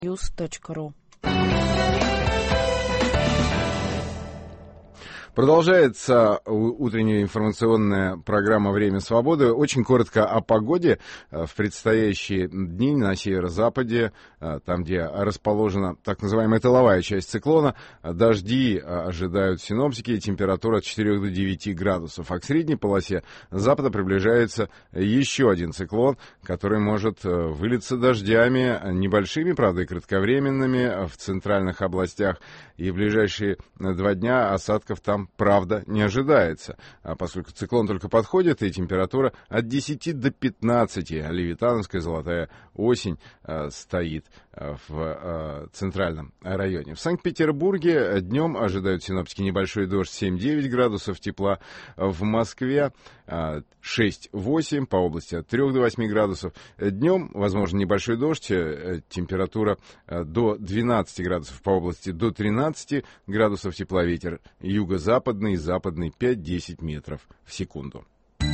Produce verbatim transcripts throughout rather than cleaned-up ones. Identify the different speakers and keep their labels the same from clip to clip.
Speaker 1: ньюс точка ру.
Speaker 2: Продолжается утренняя информационная программа «Время свободы». Очень коротко о погоде в предстоящие дни на северо-западе, там, где расположена так называемая тыловая часть циклона. Дожди ожидают синоптики, температура от четырёх до девяти градусов. А к средней полосе запада приближается еще один циклон, который может вылиться дождями, небольшими, правда, и кратковременными в центральных областях. И в ближайшие два дня осадков там, правда, не ожидается, поскольку циклон только подходит, и температура от десяти до пятнадцати. Левитановская золотая осень э, стоит э, в э, центральном районе. В Санкт-Петербурге днем ожидают синоптики небольшой дождь, семь-девять градусов тепла. В Москве э, шесть-восемь, по области от трёх до восьми градусов. Днем, возможно, небольшой дождь, э, температура э, до двенадцати градусов, по области до тринадцати градусов тепла, ветер юго-западный, западный пять-десять метров в секунду.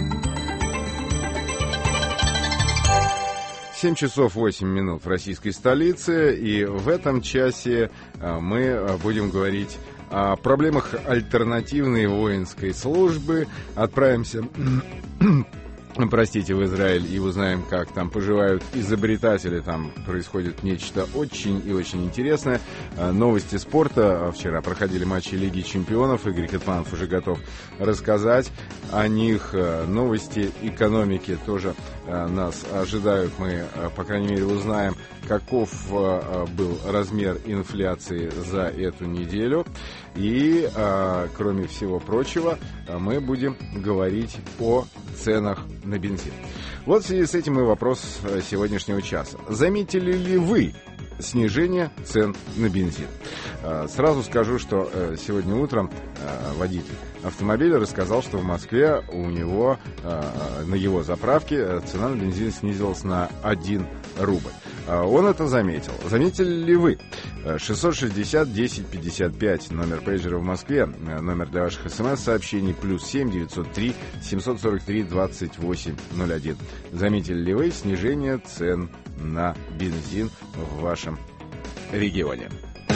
Speaker 2: семь часов восемь минут в российской столице, и в этом часе мы будем говорить о проблемах альтернативной воинской службы. Отправимся, простите, в Израиль и узнаем, как там поживают изобретатели. Там происходит нечто очень и очень интересное. Новости спорта. Вчера проходили матчи Лиги чемпионов. Игорь Катманов уже готов рассказать о них. Новости экономики тоже нас ожидают. Мы, по крайней мере, узнаем, каков был размер инфляции за эту неделю. И, кроме всего прочего, мы будем говорить о ценах на бензин. Вот в связи с этим и вопрос сегодняшнего часа. Заметили ли вы снижение цен на бензин? Сразу скажу, что сегодня утром водитель автомобиля рассказал, что в Москве у него, на его заправке, цена на бензин снизилась на один рубль. Он это заметил. Заметили ли вы? шестьсот шестьдесят десять пятьдесят пять, номер пейджера в Москве, номер для ваших смс-сообщений, плюс семь девятьсот три семьсот сорок три двадцать восемь ноль один. Заметили ли вы снижение цен на бензин в вашем регионе?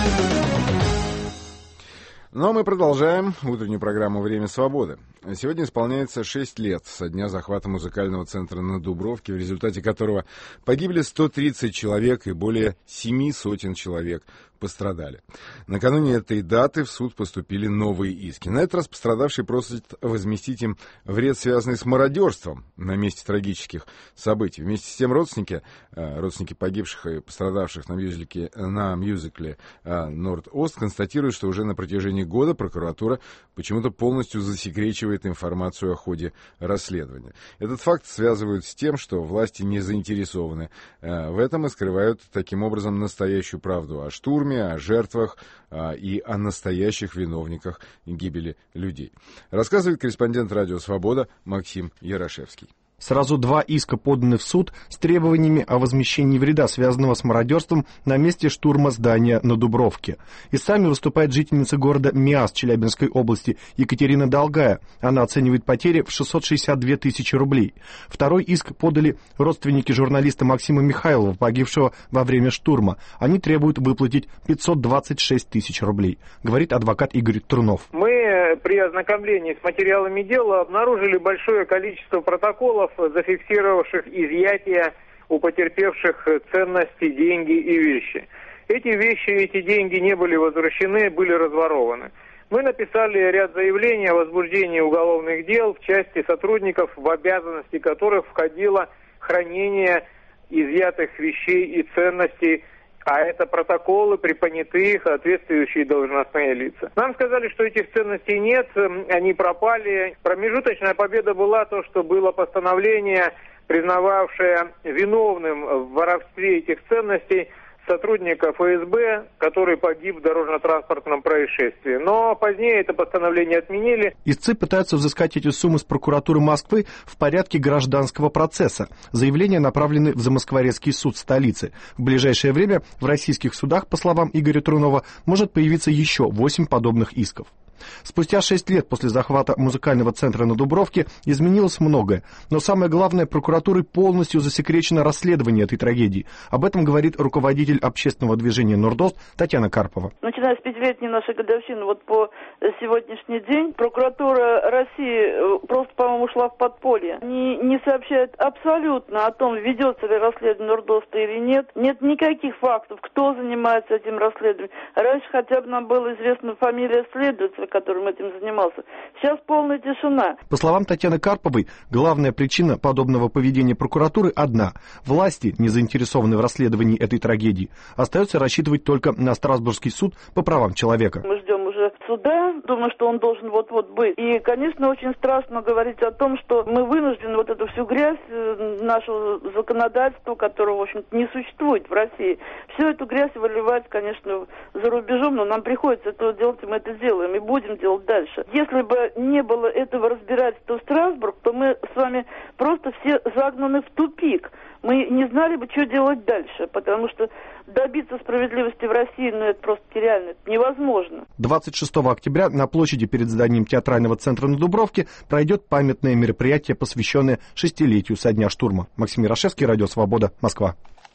Speaker 2: Ну а мы продолжаем утреннюю программу «Время свободы». Сегодня исполняется шесть лет со дня захвата музыкального центра на Дубровке, в результате которого погибли сто тридцать человек и более семи сотен человек пострадали. Накануне этой даты в суд поступили новые иски. На этот раз пострадавшие просят возместить им вред, связанный с мародерством на месте трагических событий. Вместе с тем родственники, родственники погибших и пострадавших на мюзикле, на мюзикле «Норд-Ост» констатируют, что уже на протяжении года прокуратура почему-то полностью засекречивает информацию о ходе расследования. Этот факт связывают с тем, что власти не заинтересованы в этом и скрывают таким образом настоящую правду о штурме, о жертвах а, и о настоящих виновниках гибели людей. Рассказывает корреспондент «Радио Свобода» Максим Ярошевский.
Speaker 3: Сразу два иска поданы в суд с требованиями о возмещении вреда, связанного с мародерством на месте штурма здания на Дубровке. И сами выступает жительница города Миас Челябинской области Екатерина Долгая. Она оценивает потери в шестьсот шестьдесят две тысячи рублей. Второй иск подали родственники журналиста Максима Михайлова, погибшего во время штурма. Они требуют выплатить пятьсот двадцать шесть тысяч рублей, говорит адвокат Игорь Трунов.
Speaker 4: Мы при ознакомлении с материалами дела обнаружили большое количество протоколов, зафиксировавших изъятие у потерпевших ценности, деньги и вещи. Эти вещи, эти деньги не были возвращены, были разворованы. Мы написали ряд заявлений о возбуждении уголовных дел в части сотрудников, в обязанности которых входило хранение изъятых вещей и ценностей, а это протоколы при понятых, соответствующие должностные лица. Нам сказали, что этих ценностей нет, они пропали. Промежуточная победа была то, что было постановление, признававшее виновным в воровстве этих ценностей сотрудника эф эс бэ, который погиб в дорожно-транспортном происшествии. Но позднее это постановление отменили.
Speaker 3: Истцы пытаются взыскать эти суммы с прокуратуры Москвы в порядке гражданского процесса. Заявления направлены в Замоскворецкий суд столицы. В ближайшее время в российских судах, по словам Игоря Трунова, может появиться еще восемь подобных исков. Спустя шесть лет после захвата музыкального центра на Дубровке изменилось многое. Но самое главное, прокуратурой полностью засекречено расследование этой трагедии. Об этом говорит руководитель общественного движения «Нордост» Татьяна Карпова.
Speaker 1: Начиная с пятилетней нашей годовщины, вот по сегодняшний день, прокуратура России просто, по-моему, ушла в подполье. Они не сообщают абсолютно о том, ведется ли расследование Нордоста или нет. Нет никаких фактов, кто занимается этим расследованием. Раньше хотя бы нам была известна фамилия следователя, которым этим занимался. Сейчас полная тишина.
Speaker 3: По словам Татьяны Карповой, главная причина подобного поведения прокуратуры одна. Власти, не заинтересованные в расследовании этой трагедии, остается рассчитывать только на Страсбургский суд по правам человека.
Speaker 1: Мы ждем уже суда, думаю, что он должен вот-вот быть. И, конечно, очень страшно говорить о том, что мы вынуждены вот эту всю грязь нашего законодательства, которого, в общем-то, не существует в России, всю эту грязь выливать, конечно, за рубежом, но нам приходится это делать, и мы это делаем, и будем делать дальше. Если бы не было этого разбирательства в Страсбург, то мы с вами просто все загнаны в тупик. Мы не знали бы, что делать дальше, потому что добиться справедливости в России, ну, это просто нереально, это невозможно.
Speaker 3: двадцать шестого октября на площади перед зданием театрального центра на Дубровке пройдет памятное мероприятие, посвященное шестилетию со дня штурма. Максим Ярошевский, Радио Свобода, Москва.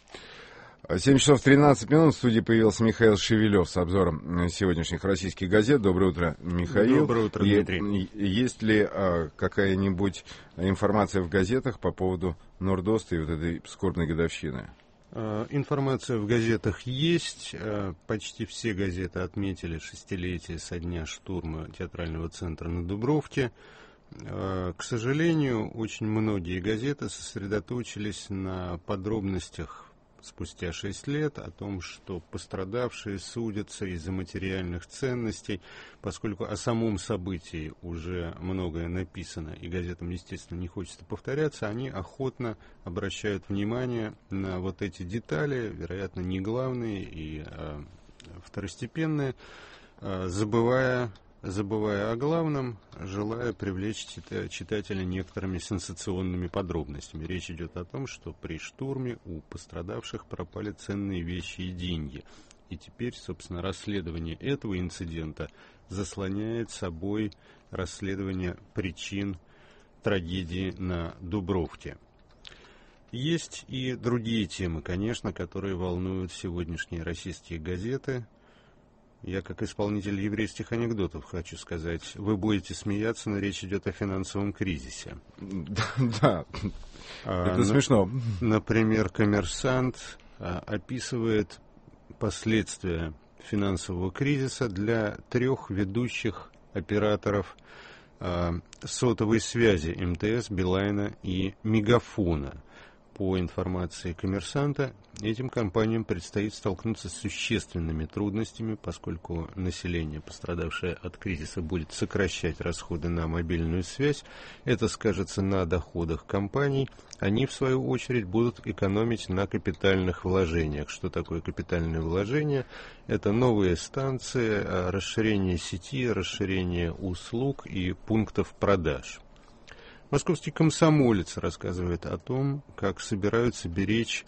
Speaker 2: семь часов тринадцать минут. В студии появился Михаил Шевелев с обзором сегодняшних российских газет. Доброе утро, Михаил.
Speaker 5: Доброе утро, Дмитрий.
Speaker 2: Есть ли а, какая-нибудь информация в газетах по поводу Нордоста и вот этой скорбной годовщины?
Speaker 5: Информация в газетах есть. Почти все газеты отметили шестилетие со дня штурма театрального центра на Дубровке. К сожалению, очень многие газеты сосредоточились на подробностях спустя шесть лет о том, что пострадавшие судятся из-за материальных ценностей, поскольку о самом событии уже многое написано, и газетам, естественно, не хочется повторяться, они охотно обращают внимание на вот эти детали, вероятно, не главные и э, второстепенные, э, забывая... забывая о главном, желая привлечь читателя некоторыми сенсационными подробностями. Речь идет о том, что при штурме у пострадавших пропали ценные вещи и деньги. И теперь, собственно, расследование этого инцидента заслоняет собой расследование причин трагедии на Дубровке. Есть и другие темы, конечно, которые волнуют сегодняшние российские газеты. Я, как исполнитель еврейских анекдотов, хочу сказать, вы будете смеяться, но речь идет о финансовом кризисе.
Speaker 2: Да, это смешно.
Speaker 5: Например, «Коммерсант» описывает последствия финансового кризиса для трех ведущих операторов сотовой связи эм тэ эс, Билайна и Мегафона. По информации «Коммерсанта», этим компаниям предстоит столкнуться с существенными трудностями, поскольку население, пострадавшее от кризиса, будет сокращать расходы на мобильную связь. Это скажется на доходах компаний. Они, в свою очередь, будут экономить на капитальных вложениях. Что такое капитальные вложения? Это новые станции, расширение сети, расширение услуг и пунктов продаж. Московский комсомолец рассказывает о том, как собираются беречь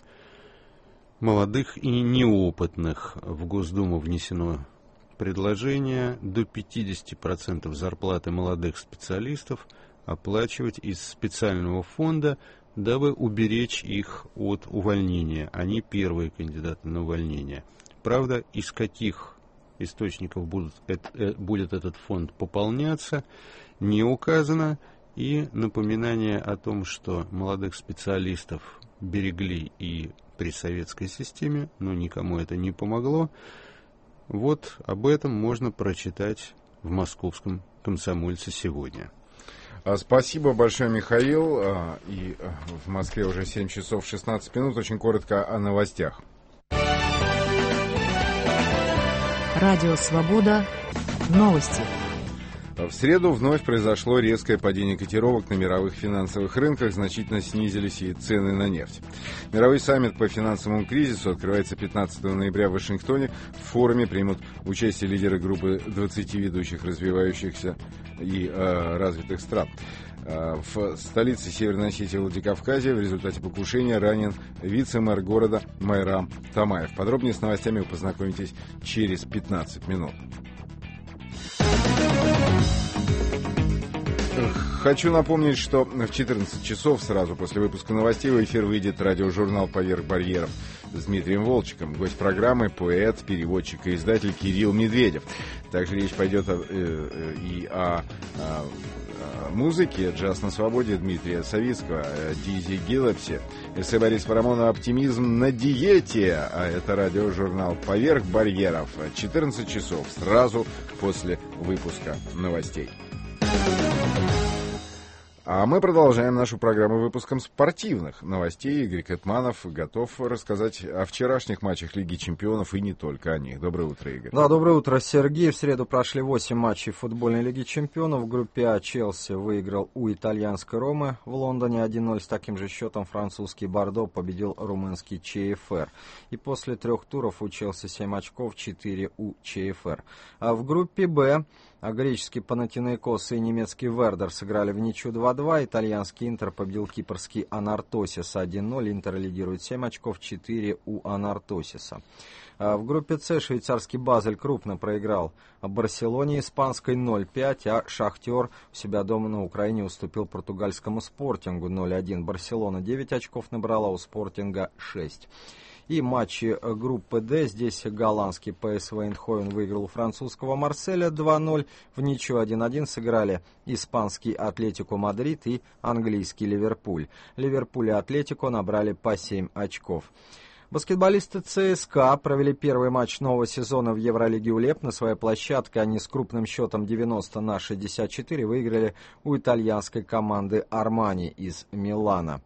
Speaker 5: молодых и неопытных. В Госдуму внесено предложение до пятьдесят процентов зарплаты молодых специалистов оплачивать из специального фонда, дабы уберечь их от увольнения. Они первые кандидаты на увольнение. Правда, из каких источников будут, это, будет этот фонд пополняться, не указано. И напоминание о том, что молодых специалистов берегли и при советской системе, но никому это не помогло. Вот об этом можно прочитать в московском «Комсомольце» сегодня.
Speaker 2: Спасибо большое, Михаил. И в Москве уже семь часов шестнадцать минут. Очень коротко о новостях.
Speaker 6: Радио «Свобода». Новости.
Speaker 2: В среду вновь произошло резкое падение котировок на мировых финансовых рынках, значительно снизились и цены на нефть. Мировой саммит по финансовому кризису открывается пятнадцатого ноября в Вашингтоне. В форуме примут участие лидеры группы двадцати ведущих развивающихся и э, развитых стран. В столице Северной Осетии Владикавказья в результате покушения ранен вице-мэр города Майрам Тамаев. Подробнее с новостями вы познакомитесь через пятнадцать минут. Хочу напомнить, что в четырнадцать часов сразу после выпуска новостей в эфир выйдет радиожурнал «Поверх барьеров» с Дмитрием Волчиком. Гость программы — поэт, переводчик и издатель Кирилл Медведев. Также речь пойдет о, э, и о, о музыке «Джаз на свободе» Дмитрия Савицкого, Дизи Гиллепси, эссе Бориса Парамонова «Оптимизм на диете». А это радиожурнал «Поверх барьеров». четырнадцать часов сразу после выпуска новостей. А мы продолжаем нашу программу выпуском спортивных новостей. Игорь Кетманов готов рассказать о вчерашних матчах Лиги Чемпионов и не только о них. Доброе утро, Игорь.
Speaker 7: Да, доброе утро, Сергей. В среду прошли восемь матчей футбольной Лиги Чемпионов. В группе А Челси выиграл у итальянской Ромы в Лондоне один ноль. С таким же счетом французский Бордо победил румынский ЧФР. И после трех туров у Челси семь очков, четыре у ЧФР. А в группе Б А греческий Панатинαϊκос и немецкий Вердер сыграли в ничью два-два. Итальянский Интер победил кипрский Анартосис один ноль. Интер лидирует семь очков, четыре у Анартосиса. В группе С швейцарский Базель крупно проиграл Барселоне испанской ноль пять, а Шахтер у себя дома на Украине уступил португальскому Спортингу ноль один. Барселона девять очков набрала, у Спортинга шесть. И матчи группы Д. Здесь голландский ПСВ Эйндховен выиграл у французского Марселя два ноль. В ничью один один сыграли испанский Атлетико Мадрид и английский Ливерпуль. Ливерпуль и Атлетико набрали по семь очков. Баскетболисты ЦСКА провели первый матч нового сезона в Евролиге УЛЕП. На своей площадке они с крупным счетом девяносто на шестьдесят четыре выиграли у итальянской команды Армани из Милана.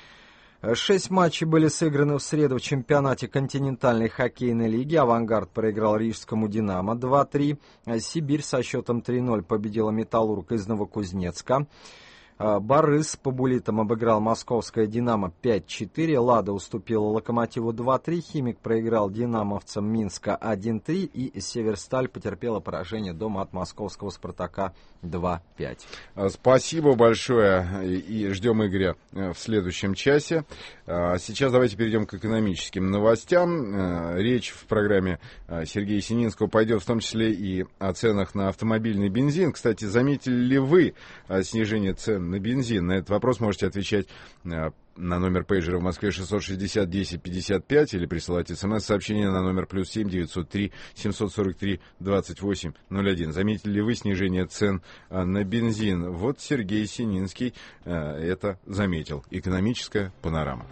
Speaker 7: Шесть матчей были сыграны в среду в чемпионате континентальной хоккейной лиги. «Авангард» проиграл рижскому «Динамо» два три. «Сибирь» со счетом три ноль победила «Металлург» из Новокузнецка. «Борис» по буллитам обыграл московское «Динамо» пять четыре. «Лада» уступила «Локомотиву» два три. «Химик» проиграл «Динамовцам» Минска один три. И «Северсталь» потерпела поражение дома от московского «Спартака» два пять.
Speaker 2: Спасибо большое. И ждем Игоря в следующем часе. Сейчас давайте перейдем к экономическим новостям. Речь в программе Сергея Сининского пойдет в том числе и о ценах на автомобильный бензин. Кстати, заметили ли вы снижение цен на бензин? На этот вопрос можете отвечать на номер пейджера в Москве шестьсот шестьдесят десять пятьдесят пять или присылать смс-сообщение на номер плюс семь девятьсот три семьсот сорок три двадцать восемь ноль один. Заметили ли вы снижение цен на бензин? Вот Сергей Сининский это заметил. Экономическая панорама.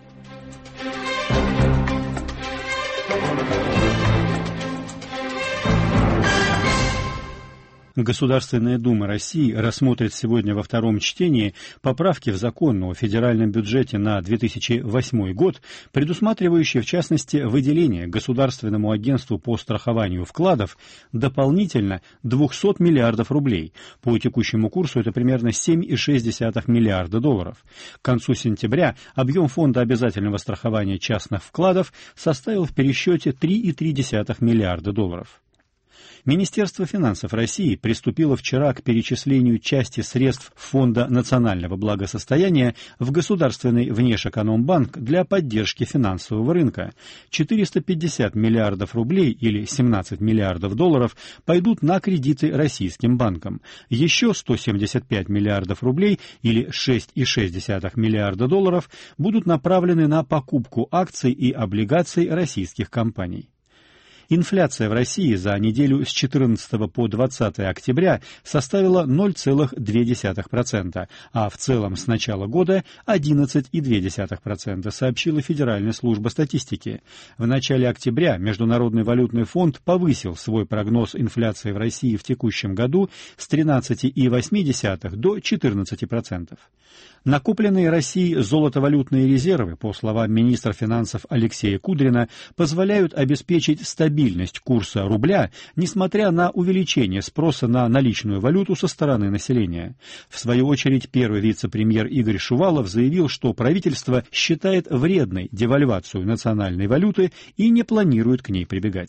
Speaker 8: Государственная Дума России рассмотрит сегодня во втором чтении поправки в закон о федеральном бюджете на две тысячи восьмой год, предусматривающие в частности выделение Государственному агентству по страхованию вкладов дополнительно двухсот миллиардов рублей. По текущему курсу это примерно семь целых шесть десятых миллиарда долларов. К концу сентября объем фонда обязательного страхования частных вкладов составил в пересчете три целых три десятых миллиарда долларов. Министерство финансов России приступило вчера к перечислению части средств Фонда национального благосостояния в Государственный Внешэкономбанк для поддержки финансового рынка. четыреста пятьдесят миллиардов рублей или семнадцать миллиардов долларов пойдут на кредиты российским банкам. Еще сто семьдесят пять миллиардов рублей или шесть целых шесть десятых миллиарда долларов будут направлены на покупку акций и облигаций российских компаний. Инфляция в России за неделю с четырнадцатого по двадцатое октября составила ноль целых две десятых процента, а в целом с начала года одиннадцать целых две десятых процента, сообщила Федеральная служба статистики. В начале октября Международный валютный фонд повысил свой прогноз инфляции в России в текущем году с тринадцати целых восьми десятых до четырнадцати процентов. Накопленные Россией золотовалютные резервы, по словам министра финансов Алексея Кудрина, позволяют обеспечить стабильность курса рубля, несмотря на увеличение спроса на наличную валюту со стороны населения. В свою очередь, первый вице-премьер Игорь Шувалов заявил, что правительство считает вредной девальвацию национальной валюты и не планирует к ней прибегать.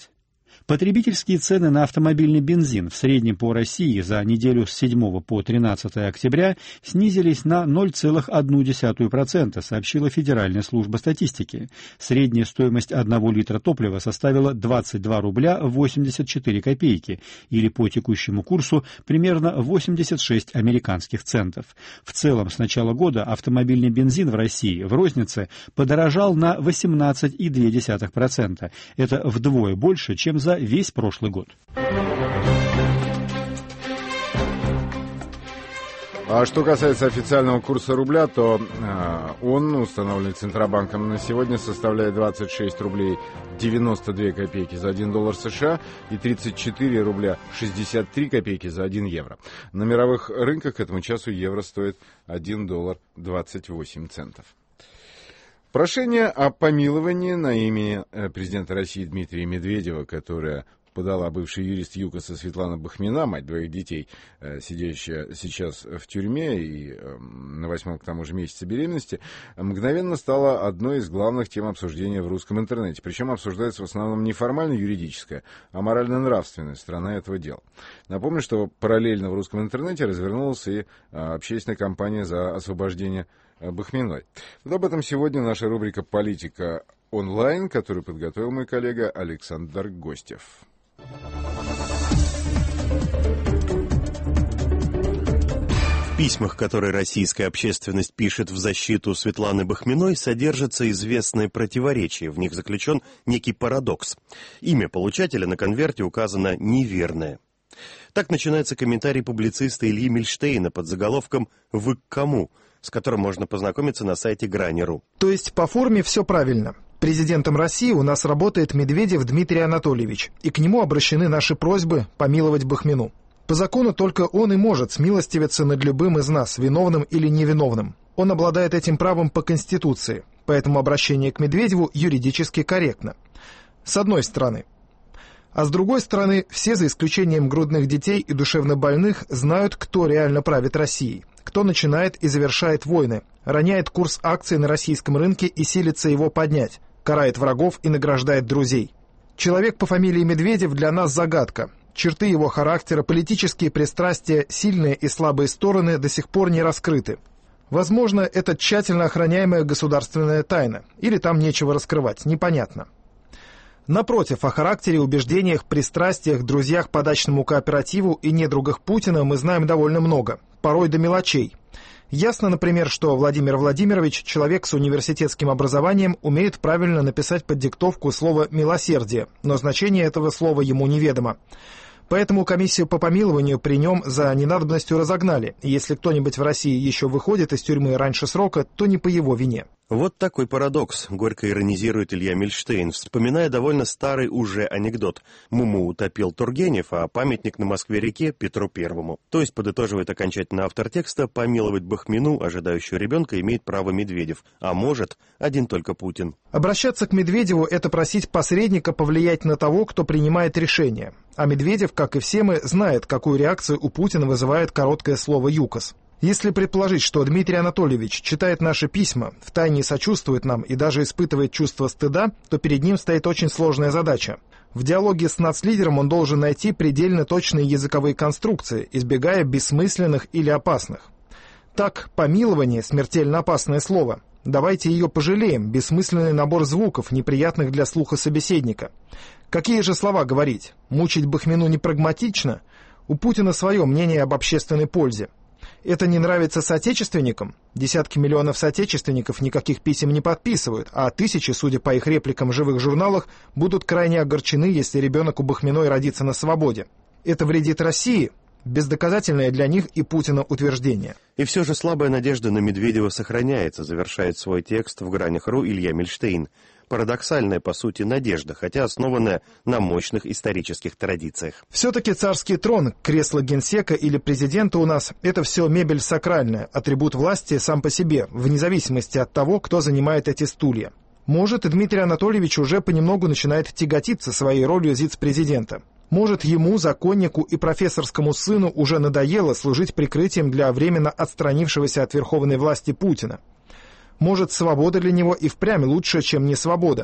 Speaker 8: Потребительские цены на автомобильный бензин в среднем по России за неделю с седьмого по тринадцатое октября снизились на ноль целых одну десятую процента, сообщила Федеральная служба статистики. Средняя стоимость одного литра топлива составила двадцать два рубля восемьдесят четыре копейки, или по текущему курсу примерно восемьдесят шесть американских центов. В целом с начала года автомобильный бензин в России в рознице подорожал на восемнадцать целых две десятых процента. Это вдвое больше, чем за весь прошлый год.
Speaker 2: А что касается официального курса рубля, то э, он, установленный Центробанком на сегодня, составляет двадцать шесть рублей девяносто две копейки за один доллар США и тридцать четыре рубля шестьдесят три копейки за один евро. На мировых рынках к этому часу евро стоит один доллар двадцать восемь центов. Прошение о помиловании на имя президента России Дмитрия Медведева, которое подала бывший юрист ЮКОСа Светлана Бахмина, мать двоих детей, сидящая сейчас в тюрьме и на восьмом, к тому же, месяце беременности, мгновенно стало одной из главных тем обсуждения в русском интернете. Причем обсуждается в основном не формально-юридическая, а морально-нравственная сторона этого дела. Напомню, что параллельно в русском интернете развернулась и общественная кампания за освобождение Бахминой. Вот об этом сегодня наша рубрика «Политика онлайн», которую подготовил мой коллега Александр Гостев.
Speaker 9: В письмах, которые российская общественность пишет в защиту Светланы Бахминой, содержатся известные противоречия. В них заключен некий парадокс. Имя получателя на конверте указано неверное. Так начинается комментарий публициста Ильи Мильштейна под заголовком «Вы к кому?», с которым можно познакомиться на сайте Грани.ру.
Speaker 10: То есть по форме все правильно. Президентом России у нас работает Медведев Дмитрий Анатольевич, и к нему обращены наши просьбы помиловать Бахмину. По закону только он и может смилостивиться над любым из нас, виновным или невиновным. Он обладает этим правом по Конституции, поэтому обращение к Медведеву юридически корректно. С одной стороны. А с другой стороны, все, за исключением грудных детей и душевнобольных, знают, кто реально правит Россией, кто начинает и завершает войны, роняет курс акций на российском рынке и силится его поднять, карает врагов и награждает друзей. Человек по фамилии Медведев для нас загадка. Черты его характера, политические пристрастия, сильные и слабые стороны до сих пор не раскрыты. Возможно, это тщательно охраняемая государственная тайна, или там нечего раскрывать, непонятно. Напротив, о характере, убеждениях, пристрастиях, друзьях по дачному кооперативу и недругах Путина мы знаем довольно много, порой до мелочей. Ясно, например, что Владимир Владимирович, человек с университетским образованием, умеет правильно написать под диктовку слово «милосердие», но значение этого слова ему неведомо. Поэтому комиссию по помилованию при нем за ненадобностью разогнали, и если кто-нибудь в России еще выходит из тюрьмы раньше срока, то не по его вине.
Speaker 9: Вот такой парадокс, горько иронизирует Илья Мильштейн, вспоминая довольно старый уже анекдот. Муму утопил Тургенев, а памятник на Москве-реке Петру Первому. То есть, подытоживает окончательно автор текста, помиловать Бахмину, ожидающую ребенка, имеет право Медведев, а может один только Путин.
Speaker 10: Обращаться к Медведеву – это просить посредника повлиять на того, кто принимает решение. А Медведев, как и все мы, знает, какую реакцию у Путина вызывает короткое слово «ЮКОС». Если предположить, что Дмитрий Анатольевич читает наши письма, втайне сочувствует нам и даже испытывает чувство стыда, то перед ним стоит очень сложная задача. В диалоге с нацлидером он должен найти предельно точные языковые конструкции, избегая бессмысленных или опасных. Так, помилование – смертельно опасное слово. Давайте ее пожалеем, бессмысленный набор звуков, неприятных для слуха собеседника. Какие же слова говорить? Мучить Бахмину не прагматично? У Путина свое мнение об общественной пользе. Это не нравится соотечественникам? Десятки миллионов соотечественников никаких писем не подписывают, а тысячи, судя по их репликам в живых журналах, будут крайне огорчены, если ребенок у Бахминой родится на свободе. Это вредит России? Бездоказательное для них и Путина утверждение.
Speaker 9: И все же слабая надежда на Медведева сохраняется, завершает свой текст в Гранях.ру Илья Мильштейн. Парадоксальная, по сути, надежда, хотя основанная на мощных исторических традициях.
Speaker 10: Все-таки царский трон, кресло генсека или президента у нас – это все мебель сакральная, атрибут власти сам по себе, вне зависимости от того, кто занимает эти стулья. Может, и Дмитрий Анатольевич уже понемногу начинает тяготиться своей ролью зиц-президента. Может, ему, законнику и профессорскому сыну уже надоело служить прикрытием для временно отстранившегося от верховной власти Путина. Может, свобода для него и впрямь лучше, чем не свобода.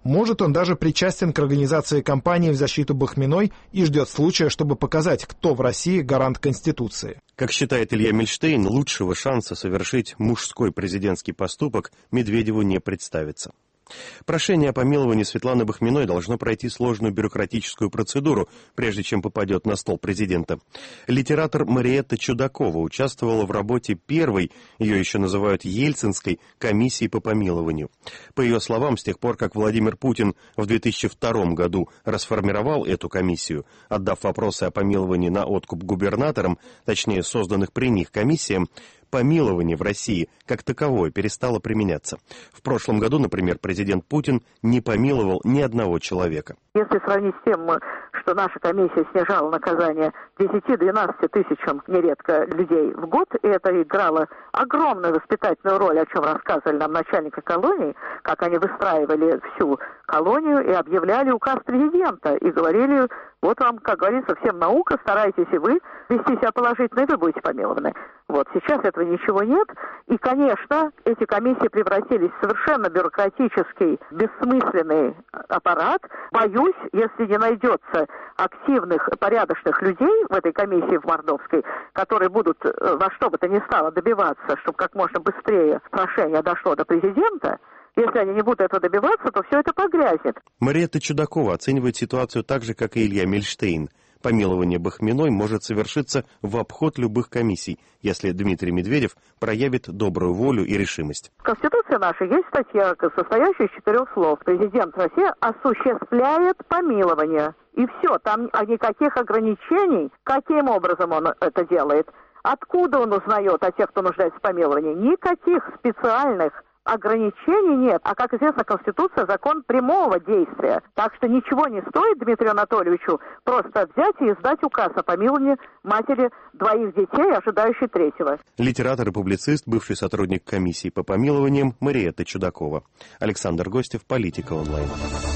Speaker 10: Может, он даже причастен к организации кампании в защиту Бахминой и ждет случая, чтобы показать, кто в России гарант Конституции.
Speaker 9: Как считает Илья Мильштейн, лучшего шанса совершить мужской президентский поступок Медведеву не представится. Прошение о помиловании Светланы Бахминой должно пройти сложную бюрократическую процедуру, прежде чем попадет на стол президента. Литератор Мариэтта Чудакова участвовала в работе первой, ее еще называют Ельцинской, комиссии по помилованию. По ее словам, с тех пор, как Владимир Путин в две тысячи втором году расформировал эту комиссию, отдав вопросы о помиловании на откуп губернаторам, точнее созданных при них комиссиям, помилование в России как таковое перестало применяться. В прошлом году, например, президент Путин не помиловал ни одного человека.
Speaker 11: Если сравнить с тем, что наша комиссия снижала наказание десяти-двенадцати тысячам нередко людей в год, и это играло огромную воспитательную роль, о чем рассказывали нам начальники колонии, как они выстраивали всю колонию и объявляли указ президента, и говорили: вот вам, как говорится, всем наука, старайтесь и вы вести себя положительно, и вы будете помилованы. Вот, сейчас этого ничего нет, и, конечно, эти комиссии превратились в совершенно бюрократический, бессмысленный аппарат. Боюсь, если не найдется активных, порядочных людей в этой комиссии в Мордовской, которые будут во что бы то ни стало добиваться, чтобы как можно быстрее прошение дошло до президента, если они не будут этого добиваться, то все это погрязнет.
Speaker 9: Мариэтта Чудакова оценивает ситуацию так же, как и Илья Мильштейн. Помилование Бахминой может совершиться в обход любых комиссий, если Дмитрий Медведев проявит добрую волю и решимость.
Speaker 11: В Конституции нашей есть статья, состоящая из четырех слов. Президент России осуществляет помилование. И все, там никаких ограничений, каким образом он это делает, откуда он узнает о тех, кто нуждается в помиловании. Никаких специальных ограничений нет. А, как известно, Конституция — закон прямого действия. Так что ничего не стоит Дмитрию Анатольевичу просто взять и издать указ о помиловании матери двоих детей, ожидающей третьего.
Speaker 9: Литератор и публицист, бывший сотрудник комиссии по помилованиям Мариэтта Чудакова. Александр Гостев, Политика онлайн.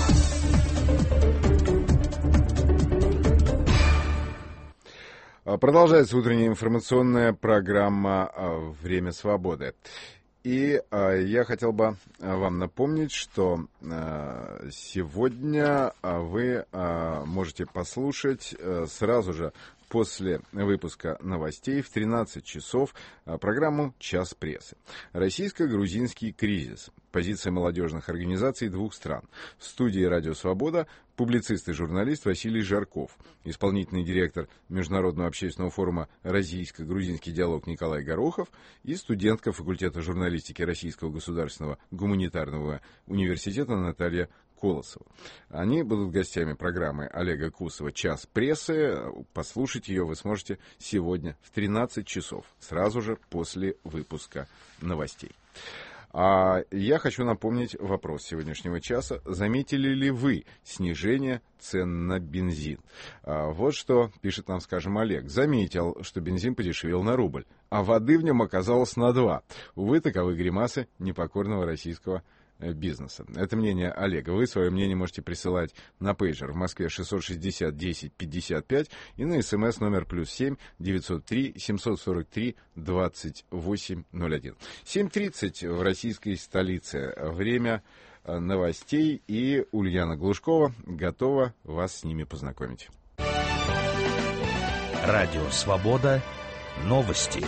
Speaker 2: Продолжается утренняя информационная программа «Время свободы». И э, я хотел бы вам напомнить, что э, сегодня вы э, можете послушать э, сразу же после выпуска новостей в тринадцать часов программу «Час прессы». Российско-грузинский кризис. Позиция молодежных организаций двух стран. В студии «Радио Свобода» публицист и журналист Василий Жарков, исполнительный директор Международного общественного форума «Российско-грузинский диалог» Николай Горохов и студентка факультета журналистики Российского государственного гуманитарного университета Наталья Колосова. Они будут гостями программы Олега Кусова «Час прессы». Послушать ее вы сможете сегодня в тринадцать часов, сразу же после выпуска новостей. А я хочу напомнить вопрос сегодняшнего часа. Заметили ли вы снижение цен на бензин? А вот что пишет нам, скажем, Олег. Заметил, что бензин подешевел на рубль, а воды в нем оказалось на два. Увы, таковы гримасы непокорного российского бизнеса. Это мнение Олега. Вы свое мнение можете присылать на пейджер в Москве шестьсот шестьдесят десять пятьдесят пять и на СМС номер плюс семь девятьсот три семьсот сорок три двадцать восемь ноль один. семь тридцать в российской столице. Время новостей, и Ульяна Глушкова готова вас с ними познакомить.
Speaker 12: Радио «Свобода». Новости.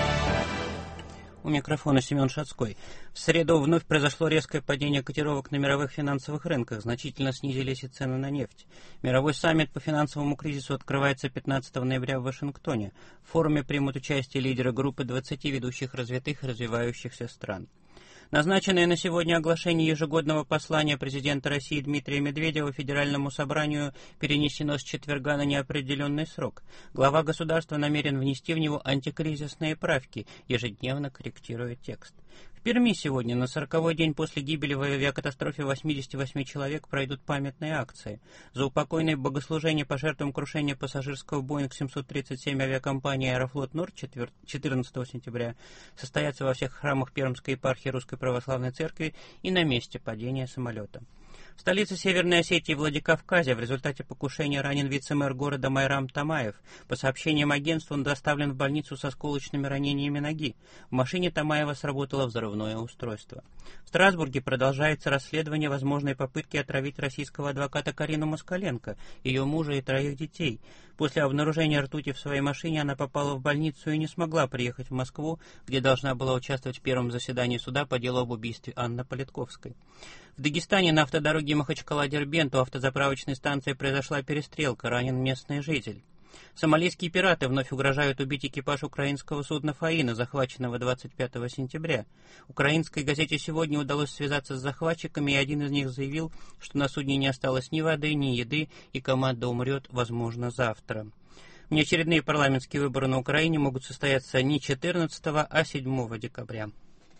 Speaker 13: У микрофона Семен Шацкой. В среду вновь произошло резкое падение котировок на мировых финансовых рынках. Значительно снизились и цены на нефть. Мировой саммит по финансовому кризису открывается пятнадцатого ноября в Вашингтоне. В форуме примут участие лидеры группы двадцати ведущих развитых и развивающихся стран. Назначенное на сегодня оглашение ежегодного послания президента России Дмитрия Медведева Федеральному собранию перенесено с четверга на неопределенный срок. Глава государства намерен внести в него антикризисные правки, ежедневно корректируя текст. В Перми сегодня, на сороковой день после гибели в авиакатастрофе восьмидесяти восьми человек, пройдут памятные акции. За упокойное богослужение по жертвам крушения пассажирского Боинг семьсот тридцать семь авиакомпании «Аэрофлот Норд» четырнадцатого сентября состоятся во всех храмах Пермской епархии Русской Православной Церкви и на месте падения самолета. В столице Северной Осетии, Владикавказе, в результате покушения ранен вице-мэр города Майрам Тамаев. По сообщениям агентства, он доставлен в больницу со осколочными ранениями ноги. В машине Тамаева сработало взрывное устройство. В Страсбурге продолжается расследование возможной попытки отравить российского адвоката Карину Москаленко, ее мужа и троих детей. После обнаружения ртути в своей машине она попала в больницу и не смогла приехать в Москву, где должна была участвовать в первом заседании суда по делу об убийстве Анны Политковской. В Дагестане на автодороге Махачкала-Дербент у автозаправочной станции произошла перестрелка, ранен местный житель. Сомалийские пираты вновь угрожают убить экипаж украинского судна «Фаина», захваченного двадцать пятого сентября. Украинской газете «Сегодня» удалось связаться с захватчиками, и один из них заявил, что на судне не осталось ни воды, ни еды, и команда умрет, возможно, завтра. Внеочередные парламентские выборы на Украине могут состояться не четырнадцатого, а седьмого декабря.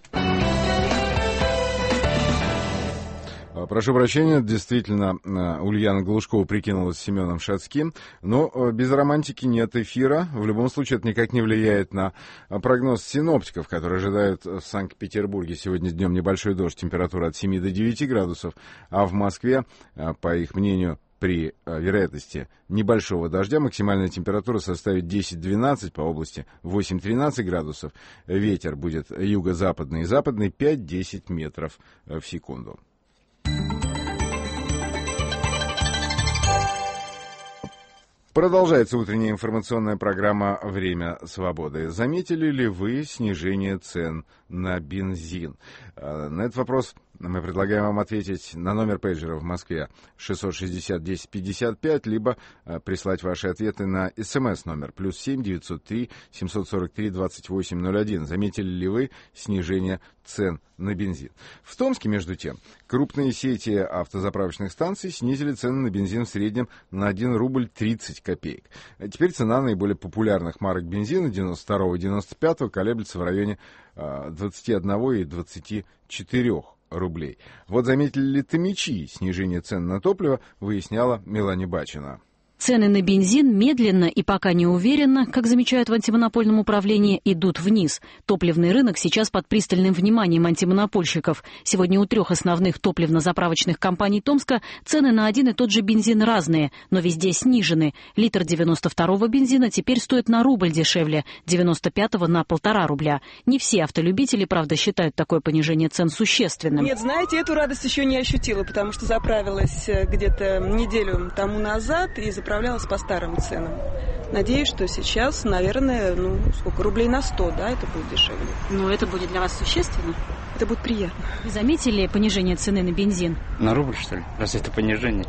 Speaker 2: Прошу прощения, действительно, Ульяна Глушкова прикинулась с Семеном Шацким, но без романтики нет эфира. В любом случае, это никак не влияет на прогноз синоптиков, которые ожидают в Санкт-Петербурге сегодня днем небольшой дождь, температура от семи до девяти градусов, а в Москве, по их мнению, при вероятности небольшого дождя максимальная температура составит десять-двенадцать, по области восемь-тринадцать градусов. Ветер будет юго-западный и западный пять-десять метров в секунду. Продолжается утренняя информационная программа «Время свободы». Заметили ли вы снижение цен на бензин? На этот вопрос мы предлагаем вам ответить на номер пейджера в Москве шестьсот шестьдесят десять пятьдесят пять, либо прислать ваши ответы на смс-номер плюс семь девятьсот три семьсот сорок три двадцать восемь ноль один. Заметили ли вы снижение цен на бензин? В Томске, между тем, крупные сети автозаправочных станций снизили цены на бензин в среднем на один рубль тридцать копеек. Теперь цена наиболее популярных марок бензина девяносто второго и девяносто пятого колеблется в районе двадцати одного и двадцати четырёх рублей. Вот заметили ли томичи снижение цен на топливо, выясняла Мелания Бачина.
Speaker 6: Цены на бензин медленно и пока не уверенно, как замечают в антимонопольном управлении, идут вниз. Топливный рынок сейчас под пристальным вниманием антимонопольщиков. Сегодня у трех основных топливно-заправочных компаний Томска цены на один и тот же бензин разные, но везде снижены. Литр девяносто второго бензина теперь стоит на рубль дешевле, девяносто пятого на полтора рубля. Не все автолюбители, правда, считают такое понижение цен существенным.
Speaker 14: Нет, знаете, эту радость еще не ощутила, потому что заправилась где-то неделю тому назад и заправлялась по старым ценам. Надеюсь, что сейчас, наверное, ну, сколько, рублей на сто, да, это будет дешевле.
Speaker 6: Но это будет для вас существенно?
Speaker 14: Это будет приятно.
Speaker 6: Вы заметили понижение цены на бензин?
Speaker 15: На рубль, что ли? Разве это понижение?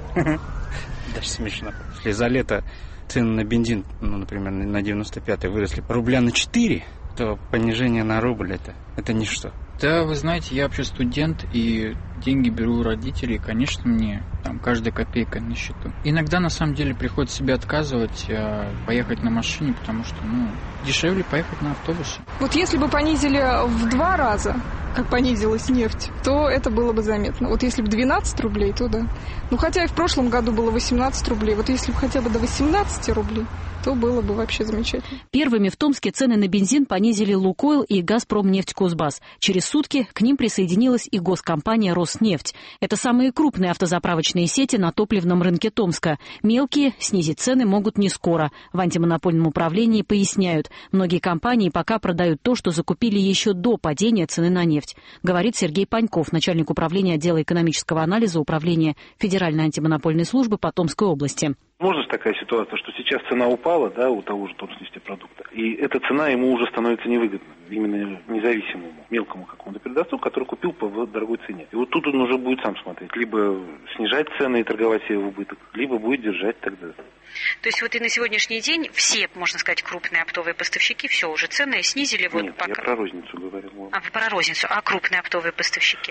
Speaker 15: Даже смешно. Если за лето цены на бензин, ну, например, на девяносто пятый выросли рубля на четыре, то понижение на рубль это, это ничто.
Speaker 16: Да, вы знаете, я вообще студент, и деньги беру у родителей, конечно, мне там каждая копейка на счету. Иногда, на самом деле, приходится себе отказывать, э, поехать на машине, потому что, ну, дешевле поехать на автобусе.
Speaker 17: Вот если бы понизили в два раза, как понизилась нефть, то это было бы заметно. Вот если бы двенадцать рублей, то да. Ну, хотя и в прошлом году было восемнадцать рублей. Вот если бы хотя бы до восемнадцати рублей, то было бы вообще замечательно.
Speaker 6: Первыми в Томске цены на бензин понизили «Лукойл» и «Газпромнефтькузбасс». Через сутки к ним присоединилась и госкомпания «Роснефть». Это самые крупные автозаправочные сети на топливном рынке Томска. Мелкие снизить цены могут не скоро. В антимонопольном управлении поясняют, многие компании пока продают то, что закупили еще до падения цены на нефть, говорит Сергей Паньков, начальник управления отдела экономического анализа Управления Федеральной антимонопольной службы по Томской области.
Speaker 18: Может же такая ситуация, что сейчас цена упала, да, у того же Томснефтепродукта, и эта цена ему уже становится невыгодна, именно независимому, мелкому какому-то передовцу, который купил по дорогой цене. И вот тут он уже будет сам смотреть, либо снижать цены и торговать себе в убыток, либо будет держать тогда.
Speaker 19: То есть вот и на сегодняшний день все, можно сказать, крупные оптовые поставщики, все уже цены снизили? Вот
Speaker 18: Нет,
Speaker 19: пока...
Speaker 18: я про розницу говорил.
Speaker 19: А, вы про розницу, а крупные оптовые поставщики?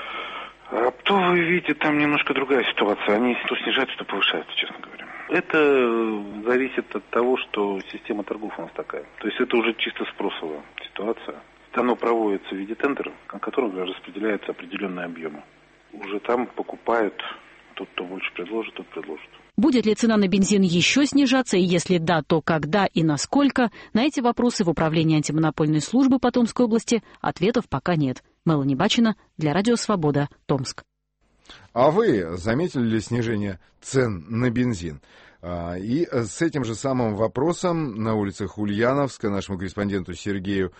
Speaker 18: Оптовые, видите, там немножко другая ситуация, они то снижаются, то повышаются, честно говоря. Это зависит от того, что система торгов у нас такая. То есть это уже чисто спросовая ситуация. Оно проводится в виде тендера, на котором распределяются определенные объемы. Уже там покупают, тот, кто больше предложит, тот предложит.
Speaker 6: Будет ли цена на бензин еще снижаться, и если да, то когда и насколько? На эти вопросы в Управлении антимонопольной службы по Томской области ответов пока нет. Мелания Бачина для Радио Свобода, Томск.
Speaker 2: А вы заметили ли снижение цен на бензин? И с этим же самым вопросом на улицах Ульяновска нашему корреспонденту Сергею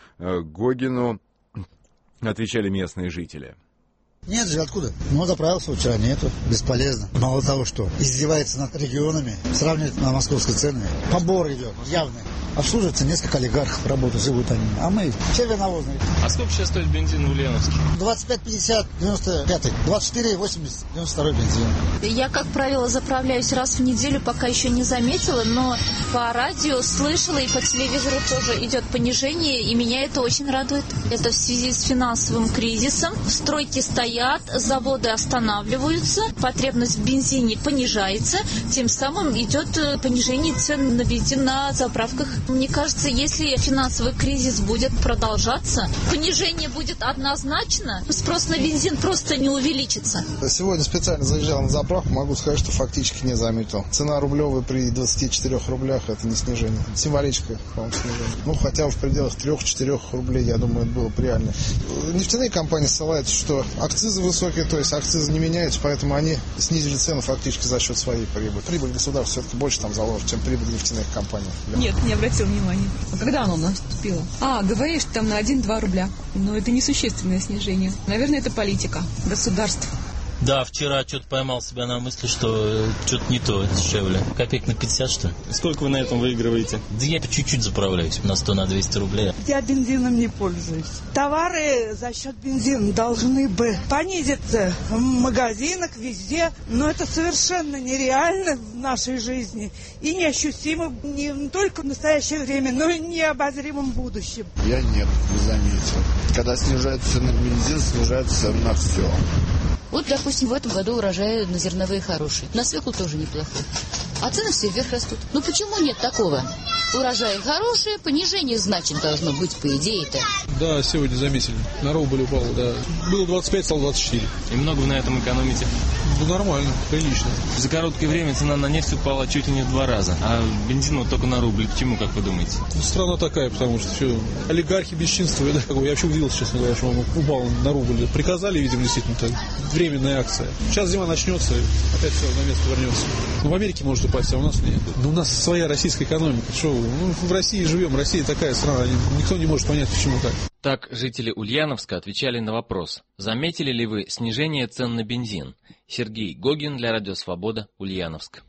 Speaker 2: Гогину отвечали местные жители.
Speaker 20: Нет же, откуда? Ну, заправился вчера, нету. Бесполезно. Мало того, что издевается над регионами, сравнивает на московской цены. Побор идет, явный. Обслуживается несколько олигархов, работают, живут они. А мы червеновозные.
Speaker 21: А сколько сейчас стоит бензин в Ульяновске?
Speaker 20: двадцать пять пятьдесят, девяносто пятый. двадцать четыре восемьдесят, девяносто второй бензин.
Speaker 22: Я, как правило, заправляюсь раз в неделю, пока еще не заметила, но по радио слышала и по телевизору тоже идет понижение, и меня это очень радует. Это в связи с финансовым кризисом. Стройки стоят, заводы останавливаются, потребность в бензине понижается, тем самым идет понижение цен на бензин на заправках. Мне кажется, если финансовый кризис будет продолжаться, понижение будет однозначно, спрос на бензин просто не увеличится.
Speaker 23: Сегодня специально заезжал на заправку, могу сказать, что фактически не заметил. Цена рублевая при двадцати четырёх рублях – это не снижение. Символическое, по-моему, снижение. Ну, хотя бы в пределах трёх-четырёх рублей, я думаю, это было бы реально. Нефтяные компании ссылаются, что акцизы высокие, то есть акцизы не меняются, поэтому они снизили цену фактически за счет своей прибыли. Прибыль государства все-таки больше там заложена, чем прибыль нефтяных компаний.
Speaker 24: Нет, не обратил внимания. А когда оно наступило? А, говоришь, там на один-два рубля. Но это несущественное снижение. Наверное, это политика государства.
Speaker 21: Да, вчера что-то поймал себя на мысли, что что-то не то, дешевле. Копеек на пятьдесят, что ли? Сколько вы на этом выигрываете? Да я чуть-чуть заправляюсь, на сто, на двести рублей.
Speaker 25: Я бензином не пользуюсь. Товары за счет бензина должны бы понизиться в магазинах, везде. Но это совершенно нереально в нашей жизни. И неощутимо не только в настоящее время, но и в необозримом будущем.
Speaker 23: Я нет, не заметил. Когда снижается цена на бензин, снижается цена на все.
Speaker 26: Вот, допустим, в этом году урожаи на зерновые хорошие. На свеклу тоже неплохой. А цены все вверх растут. Ну почему нет такого? Урожаи хорошие, понижение, значит, должно быть, по идее-то.
Speaker 27: Да, сегодня заметили. На рубль упало, да. Было двадцать пять, стало двадцать четыре.
Speaker 21: И много вы на этом экономите?
Speaker 27: Ну, нормально, прилично.
Speaker 21: За короткое время цена на нефть упала чуть ли не в два раза. А бензин вот только на рубль. Почему, как вы думаете?
Speaker 27: Страна такая, потому что все, олигархи бесчинствуют. Да? Я вообще удивился, честно говоря, что он упал на рубль. Приказали, видимо, действительно так. Временная акция. Сейчас зима начнется, и опять все на место вернется. Ну, в Америке может упасть, а у нас нет. Но у нас своя российская экономика. Что вы? Ну, в России живем, Россия такая страна, никто не может понять, почему так.
Speaker 21: Так жители Ульяновска отвечали на вопрос: заметили ли вы снижение цен на бензин? Сергей Гогин для Радио Свобода, Ульяновск.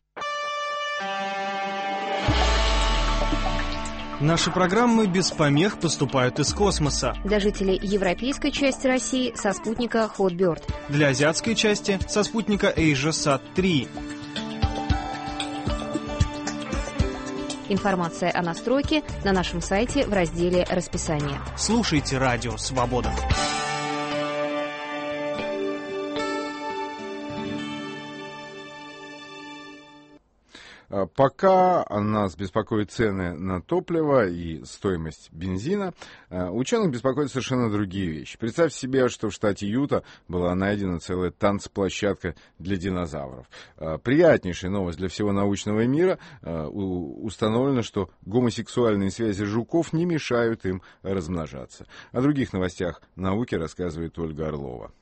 Speaker 28: Наши программы без помех поступают из космоса.
Speaker 29: Для жителей европейской части России со спутника Hotbird.
Speaker 28: Для азиатской части со спутника AsiaSat три.
Speaker 29: Информация о настройке на нашем сайте в разделе «Расписание».
Speaker 28: Слушайте Радио Свобода.
Speaker 2: Пока нас беспокоят цены на топливо и стоимость бензина, ученых беспокоят совершенно другие вещи. Представьте себе, что в штате Юта была найдена целая танцплощадка для динозавров. Приятнейшая новость для всего научного мира. Установлено, что гомосексуальные связи жуков не мешают им размножаться. О других новостях науки рассказывает Ольга Орлова.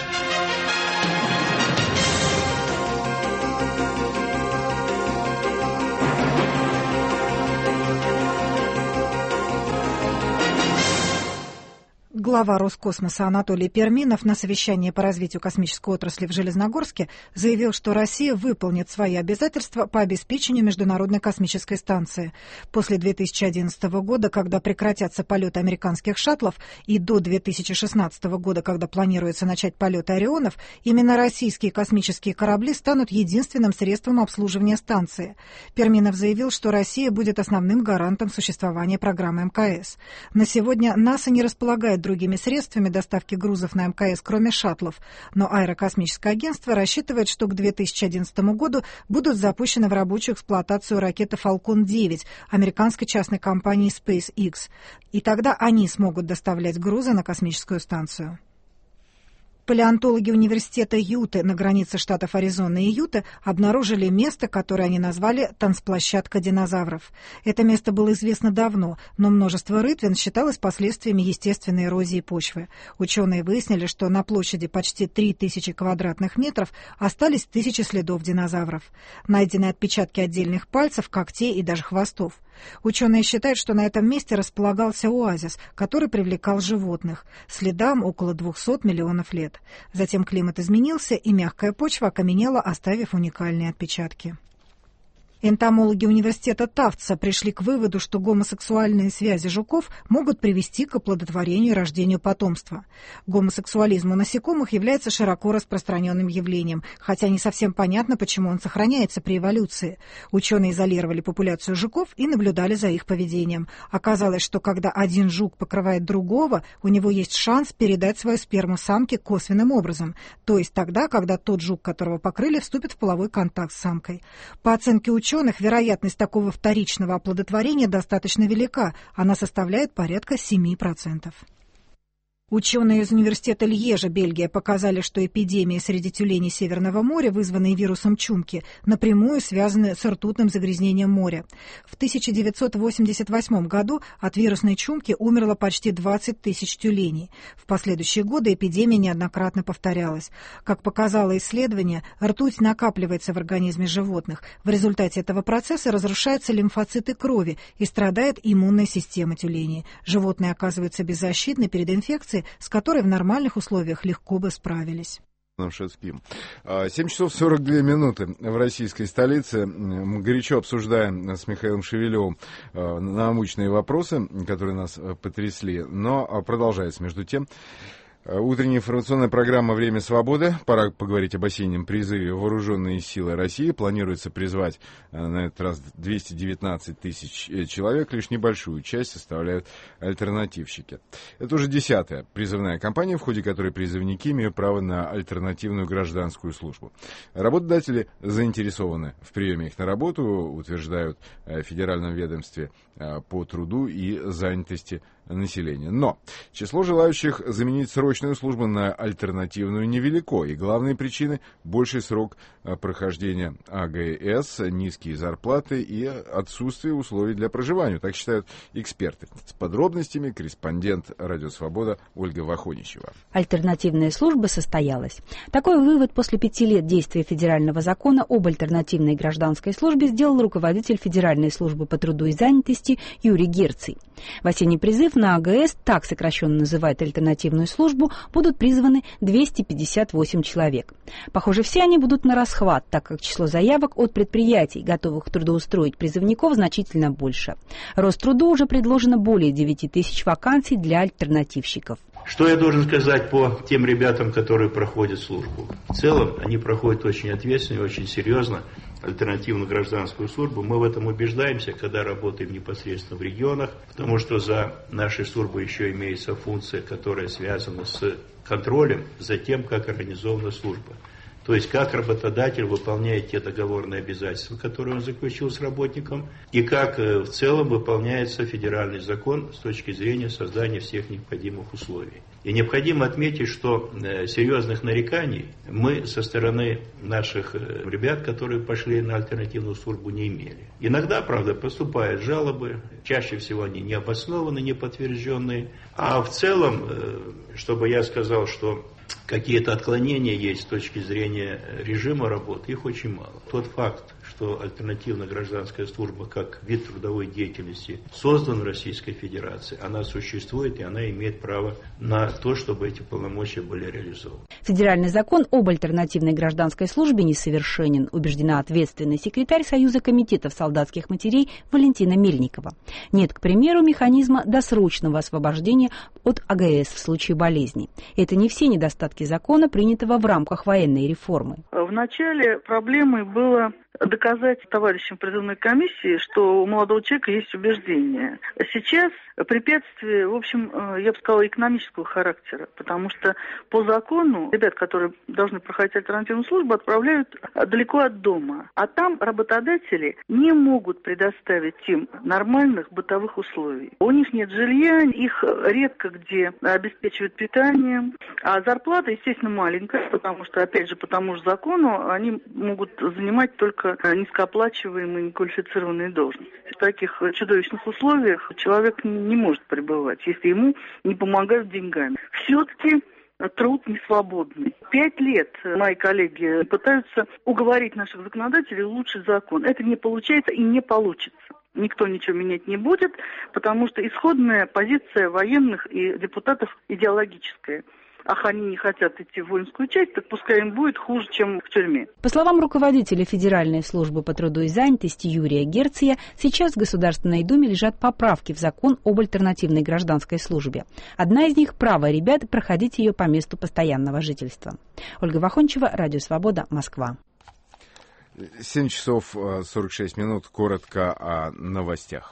Speaker 30: Глава Роскосмоса Анатолий Перминов на совещании по развитию космической отрасли в Железногорске заявил, что Россия выполнит свои обязательства по обеспечению Международной космической станции. После две тысячи одиннадцатого года, когда прекратятся полеты американских шаттлов, и до две тысячи шестнадцатого года, когда планируется начать полеты Орионов, именно российские космические корабли станут единственным средством обслуживания станции. Перминов заявил, что Россия будет основным гарантом существования программы эм ка эс. На сегодня НАСА не располагает другими средствами доставки грузов на эм ка эс, кроме шаттлов, но Аэрокосмическое агентство рассчитывает, что к две тысячи одиннадцатому году будут запущены в рабочую эксплуатацию ракеты Falcon девять американской частной компании SpaceX, и тогда они смогут доставлять грузы на космическую станцию. Палеонтологи университета Юты на границе штатов Аризона и Юта обнаружили место, которое они назвали «танцплощадка динозавров». Это место было известно давно, но множество рытвин считалось последствиями естественной эрозии почвы. Ученые выяснили, что на площади почти три тысячи квадратных метров остались тысячи следов динозавров. Найдены отпечатки отдельных пальцев, когтей и даже хвостов. Ученые считают, что на этом месте располагался оазис, который привлекал животных. Следам около двухсот миллионов лет. Затем климат изменился, и мягкая почва окаменела, оставив уникальные отпечатки. Энтомологи университета Тафтса пришли к выводу, что гомосексуальные связи жуков могут привести к оплодотворению и рождению потомства. Гомосексуализм у насекомых является широко распространенным явлением, хотя не совсем понятно, почему он сохраняется при эволюции. Ученые изолировали популяцию жуков и наблюдали за их поведением. Оказалось, что когда один жук покрывает другого, у него есть шанс передать свою сперму самке косвенным образом, то есть тогда, когда тот жук, которого покрыли, вступит в половой контакт с самкой. По оценке ученых, ученых, вероятность такого вторичного оплодотворения достаточно велика. Она составляет порядка семь процентов. Ученые из университета Льежа, Бельгия, показали, что эпидемии среди тюленей Северного моря, вызванные вирусом чумки, напрямую связаны с ртутным загрязнением моря. В тысяча девятьсот восемьдесят восьмом году от вирусной чумки умерло почти двадцать тысяч тюленей. В последующие годы эпидемия неоднократно повторялась. Как показало исследование, ртуть накапливается в организме животных. В результате этого процесса разрушаются лимфоциты крови и страдает иммунная система тюленей. Животные оказываются беззащитны перед инфекцией, с которой в нормальных условиях легко бы справились.
Speaker 2: семь часов сорок две минуты в российской столице. Мы горячо обсуждаем с Михаилом Шевелевым научные вопросы, которые нас потрясли, но продолжается между тем. Утренняя информационная программа «Время свободы». Пора поговорить об осеннем призыве «Вооруженные силы России». Планируется призвать на этот раз двести девятнадцать тысяч человек. Лишь небольшую часть составляют альтернативщики. Это уже десятая призывная кампания, в ходе которой призывники имеют право на альтернативную гражданскую службу. Работодатели заинтересованы в приеме их на работу, утверждают в Федеральном ведомстве по труду и занятости населения. Но число желающих заменить срочную службу на альтернативную невелико, и главные причины – больший срок прохождения АГС, низкие зарплаты и отсутствие условий для проживания, так считают эксперты. С подробностями корреспондент «Радио Свобода» Ольга Вахонищева.
Speaker 1: Альтернативная служба состоялась. Такой вывод после пяти лет действия федерального закона об альтернативной гражданской службе сделал руководитель Федеральной службы по труду и занятости Юрий Герций. В осенний призыв на АГС, так сокращенно называют альтернативную службу, будут призваны двести пятьдесят восемь человек. Похоже, все они будут на расхват, так как число заявок от предприятий, готовых трудоустроить призывников, значительно больше. Роструду уже предложено более девяти тысяч вакансий для альтернативщиков.
Speaker 3: Что я должен сказать по тем ребятам, которые проходят службу? В целом, они проходят очень ответственно и очень серьезно альтернативную гражданскую службу. Мы в этом убеждаемся, когда работаем непосредственно в регионах, потому что за нашей службой еще имеется функция, которая связана с контролем за тем, как организована служба. То есть, как работодатель выполняет те договорные обязательства, которые он заключил с работником, и как в целом выполняется федеральный закон с точки зрения создания всех необходимых условий. И необходимо отметить, что серьезных нареканий мы со стороны наших ребят, которые пошли на альтернативную службу, не имели. Иногда, правда, поступают жалобы, чаще всего они необоснованные, неподтвержденные. А в целом, чтобы я сказал, что какие-то отклонения есть с точки зрения режима работы, их очень мало. Тот факт, что альтернативная гражданская служба как вид трудовой деятельности создан в Российской Федерации, она существует и она имеет право на то, чтобы эти полномочия были реализованы.
Speaker 1: Федеральный закон об альтернативной гражданской службе несовершенен, убеждена ответственный секретарь Союза комитетов солдатских матерей Валентина Мельникова. Нет, к примеру, механизма досрочного освобождения от АГС в случае болезни. Это не все недостатки закона, принятого в рамках военной реформы.
Speaker 4: В начале проблемой было доказать товарищам призывной комиссии, что у молодого человека есть убеждения. Сейчас препятствие, в общем, я бы сказала, экономического характера, потому что по закону ребят, которые должны проходить альтернативную службу, отправляют далеко от дома. А там работодатели не могут предоставить им нормальных бытовых условий. У них нет жилья, их редко где обеспечивают питанием, а зарплата, естественно, маленькая, потому что, опять же, по тому же закону они могут занимать только низкооплачиваемые, неквалифицированные должности. В таких чудовищных условиях человек не может пребывать, если ему не помогают деньгами. Все-таки труд не свободный. Пять лет мои коллеги пытаются уговорить наших законодателей улучшить закон. Это не получается и не получится. Никто ничего менять не будет, потому что исходная позиция военных и депутатов идеологическая. Ах, они не хотят идти в воинскую часть, так пускай им будет хуже, чем в тюрьме.
Speaker 1: По словам руководителя Федеральной службы по труду и занятости Юрия Герция, сейчас в Государственной Думе лежат поправки в закон об альтернативной гражданской службе. Одна из них – право ребят проходить ее по месту постоянного жительства. Ольга Вахончева, Радио Свобода, Москва.
Speaker 2: семь часов сорок шесть минут. Коротко о новостях.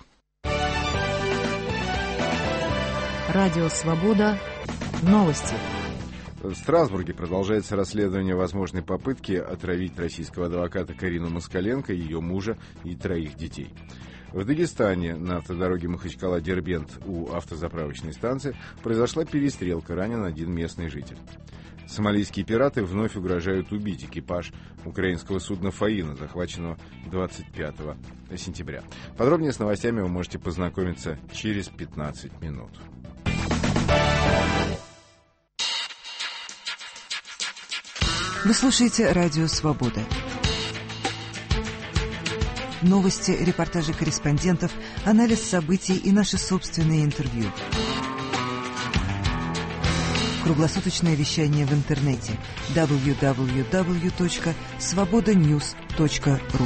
Speaker 5: Радио Свобода. Новости.
Speaker 2: В Страсбурге продолжается расследование возможной попытки отравить российского адвоката Карину Москаленко, ее мужа и троих детей. В Дагестане на автодороге Махачкала-Дербент у автозаправочной станции произошла перестрелка, ранен один местный житель. Сомалийские пираты вновь угрожают убить экипаж украинского судна «Фаина», захваченного двадцать пятого сентября. Подробнее с новостями вы можете познакомиться через пятнадцать минут.
Speaker 5: Вы слушаете Радио Свобода. Новости, репортажи корреспондентов, анализ событий и наши собственные интервью. Круглосуточное вещание в интернете дабл ю дабл ю дабл ю точка свобода ньюс точка ру.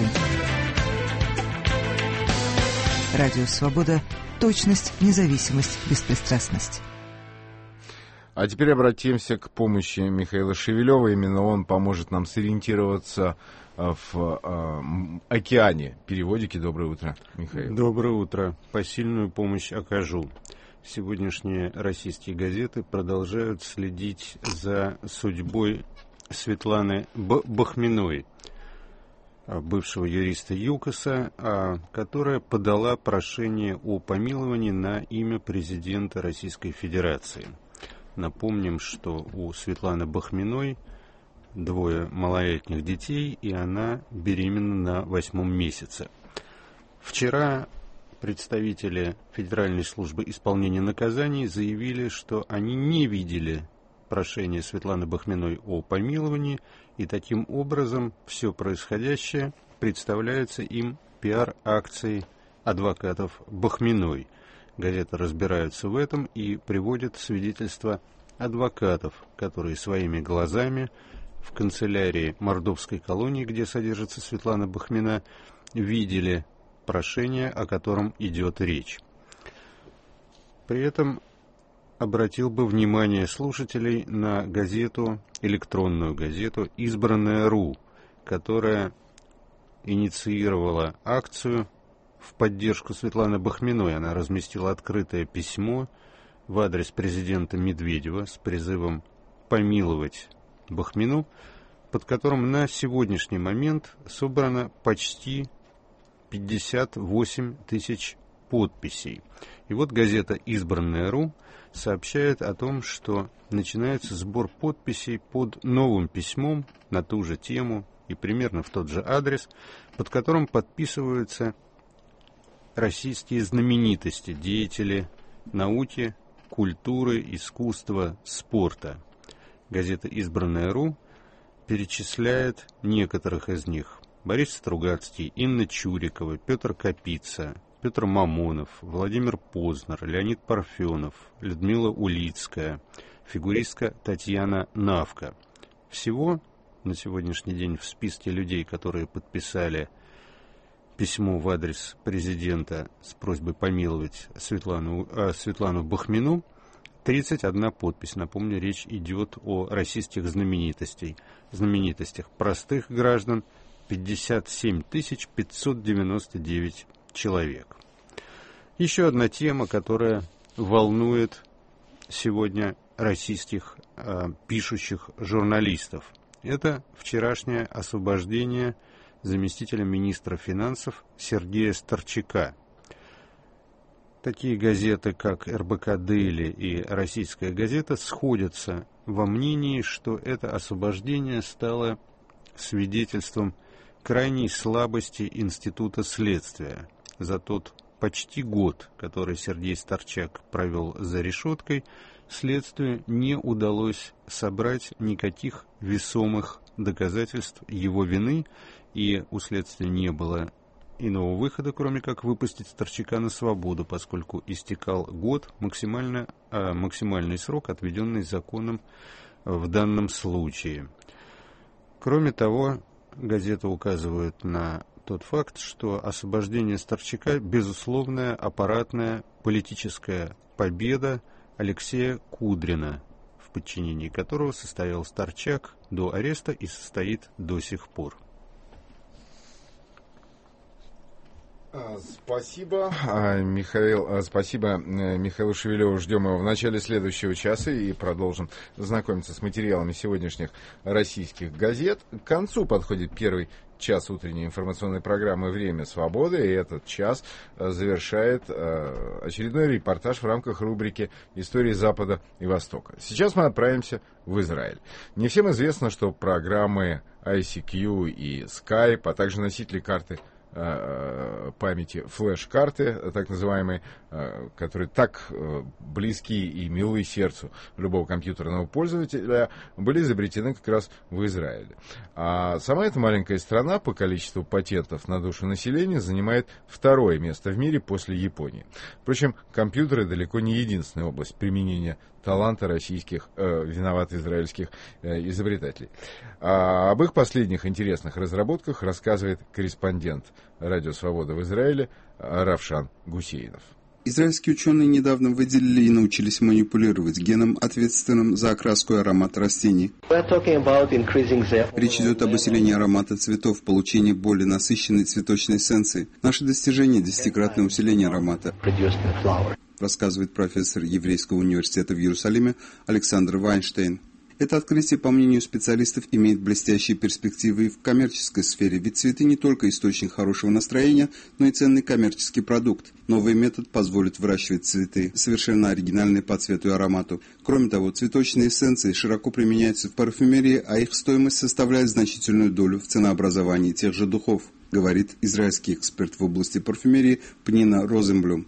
Speaker 5: Радио Свобода. Точность, независимость, беспристрастность.
Speaker 2: А теперь обратимся к помощи Михаила Шевелева. Именно он поможет нам сориентироваться в э, океане. Переводики. Доброе утро, Михаил.
Speaker 7: Доброе утро. Посильную помощь окажу. Сегодняшние российские газеты продолжают следить за судьбой Светланы Бахминой, бывшего юриста ЮКОСа, которая подала прошение о помиловании на имя президента Российской Федерации. Напомним, что у Светланы Бахминой двое малолетних детей, и она беременна на восьмом месяце. Вчера представители Федеральной службы исполнения наказаний заявили, что они не видели прошение Светланы Бахминой о помиловании, и таким образом все происходящее представляется им пиар-акцией адвокатов Бахминой. Газеты разбираются в этом и приводят свидетельства адвокатов, которые своими глазами в канцелярии Мордовской колонии, где содержится Светлана Бахмина, видели прошение, о котором идет речь. При этом обратил бы внимание слушателей на газету, электронную газету «Избранная.ру», которая инициировала акцию в поддержку Светланы Бахминой. Она разместила открытое письмо в адрес президента Медведева с призывом помиловать Бахмину, под которым на сегодняшний момент собрано почти пятьдесят восемь тысяч подписей. И вот газета «Избранная.ру» сообщает о том, что начинается сбор подписей под новым письмом на ту же тему и примерно в тот же адрес, под которым подписываются российские знаменитости, деятели науки, культуры, искусства, спорта. Газета «Избранная.ру» перечисляет некоторых из них: Борис Стругацкий, Инна Чурикова, Петр Капица, Петр Мамонов, Владимир Познер, Леонид Парфенов, Людмила Улицкая, фигуристка Татьяна Навка. Всего на сегодняшний день в списке людей, которые подписали письмо в адрес президента с просьбой помиловать Светлану, э, Светлану Бахмину, тридцать одна подпись. Напомню, речь идет о российских знаменитостей, знаменитостях простых граждан, пятьдесят семь тысяч пятьсот девяносто девять человек. Еще одна тема, которая волнует сегодня российских э, пишущих журналистов. Это вчерашнее освобождение заместителя министра финансов Сергея Старчака. Такие газеты, как эр бэ ка Дейли и Российская газета, сходятся во мнении, что это освобождение стало свидетельством крайней слабости института следствия. За тот почти год, который Сергей Старчак провел за решеткой, следствию не удалось собрать никаких весомых доказательств его вины, и у следствия не было иного выхода, кроме как выпустить Старчака на свободу, поскольку истекал год, максимально, а, максимальный срок, отведенный законом в данном случае. Кроме того, газета указывает на тот факт, что освобождение Старчака – безусловная аппаратная политическая победа Алексея Кудрина, в подчинении которого состоял Старчак до ареста и состоит до сих пор.
Speaker 2: Спасибо, Михаил. Спасибо Михаилу Шевелеву. Ждем его в начале следующего часа и продолжим знакомиться с материалами сегодняшних российских газет. К концу подходит первый час утренней информационной программы «Время свободы», и этот час завершает очередной репортаж в рамках рубрики «Истории Запада и Востока». Сейчас мы отправимся в Израиль. Не всем известно, что программы ай си кью и Skype, а также носители карты памяти, флеш-карты, так называемые, которые так близки и милы сердцу любого компьютерного пользователя, были изобретены как раз в Израиле. А сама эта маленькая страна по количеству патентов на душу населения занимает второе место в мире после Японии. Впрочем, компьютеры далеко не единственная область применения таланта российских, э, виноват израильских э, изобретателей. А об их последних интересных разработках рассказывает корреспондент Радио Свобода в Израиле Равшан Гусейнов.
Speaker 8: Израильские ученые недавно выделили и научились манипулировать геном, ответственным за окраску и аромат растений. Речь идет об усилении аромата цветов, получении более насыщенной цветочной эссенции. Наше достижение – десятикратное усиление аромата, рассказывает профессор Еврейского университета в Иерусалиме Александр Вайнштейн. Это открытие, по мнению специалистов, имеет блестящие перспективы и в коммерческой сфере, ведь цветы не только источник хорошего настроения, но и ценный коммерческий продукт. Новый метод позволит выращивать цветы, совершенно оригинальные по цвету и аромату. Кроме того, цветочные эссенции широко применяются в парфюмерии, а их стоимость составляет значительную долю в ценообразовании тех же духов, говорит израильский эксперт в области парфюмерии Пнина Розенблюм.